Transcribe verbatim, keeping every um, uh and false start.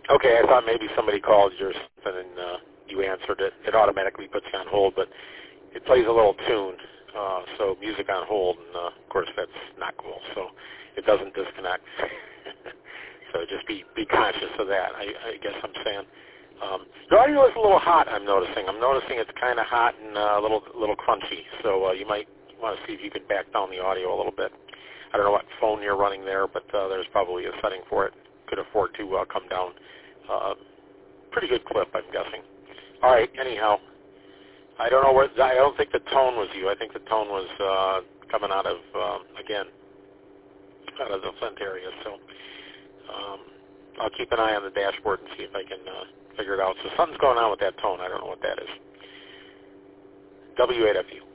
Okay, I thought maybe somebody called yours and uh, you answered it. It automatically puts you on hold, but it plays a little tune, uh, so music on hold, and uh, of course that's not cool. So it doesn't disconnect. So just be be conscious of that. I, I guess I'm saying. Um, the audio is a little hot. I'm noticing. I'm noticing it's kind of hot and uh, a little little crunchy. So uh, you might want to see if you can back down the audio a little bit. I don't know what phone you're running there, but uh, there's probably a setting for it. Could afford to uh, come down. Uh, pretty good clip, I'm guessing. All right. Anyhow, I don't know where. I don't think the tone was you. I think the tone was uh, coming out of um, again out of the Flint area. So um, I'll keep an eye on the dashboard and see if I can uh, figure it out. So something's going on with that tone. I don't know what that is. W eight F U.